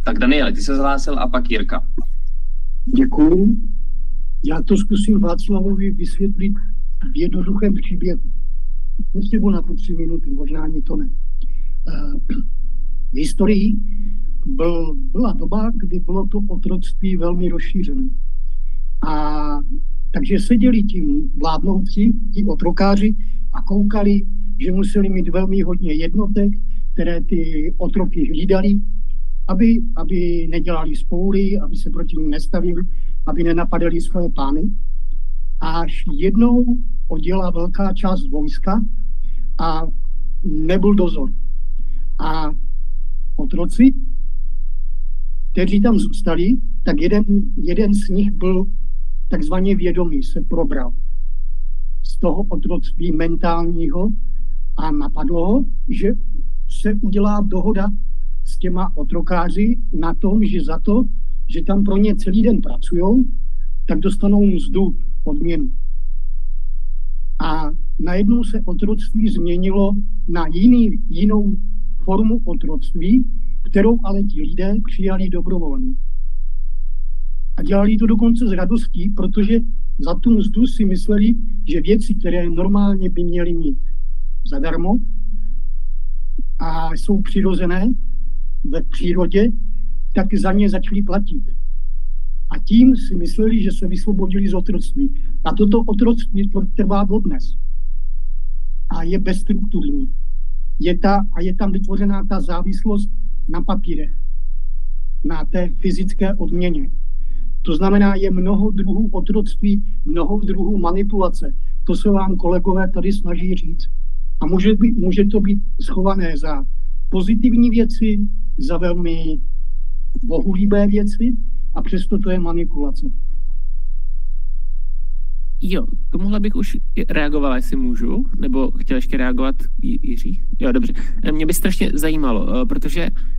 Tak Daniele, ty se zhlásil a pak Jirka. Děkuju. Já to zkusím Václavovi vysvětlit v jednoduchém příběhu. Myslím na to 3 minuty, možná ani to ne. V historii byla doba, kdy bylo to otroctví velmi rozšířené. A takže seděli ti vládnoucí, ti otrokáři a koukali, že museli mít velmi hodně jednotek, které ty otroky hlídali, aby nedělali spoury, aby se proti nim nestavili, aby nenapadali svoje pány. Až jednou odjela velká část vojska a nebyl dozor. A otroci, kteří tam zůstali, tak jeden z nich byl takzvaně vědomý, se probral z toho otroctví mentálního a napadlo ho, že se udělá dohoda s těma otrokáři na tom, že za to, že tam pro ně celý den pracujou, tak dostanou mzdu, odměnu. A najednou se otroctví změnilo na jinou formu otroctví, kterou ale ti lidé přijali dobrovolně. A dělali to dokonce s radostí, protože za tu mzdu si mysleli, že věci, které normálně by měli mít zadarmo a jsou přirozené ve přírodě, tak za ně začali platit. A tím si mysleli, že se vysvobodili z otroctví. A toto otroctví trvá dodnes. A je bezstrukturní. Je tam vytvořená ta závislost na papírech, na té fyzické odměně. To znamená, je mnoho druhů otroctví, mnoho druhů manipulace. To se vám kolegové tady snaží říct. A může to být schované za pozitivní věci, za velmi bohulíbé věci a přesto to je manipulace. Jo, tomuhle bych už reagovala, jestli můžu, nebo chtěl ještě reagovat Jiří? Jo, dobře. Mě by strašně zajímalo, protože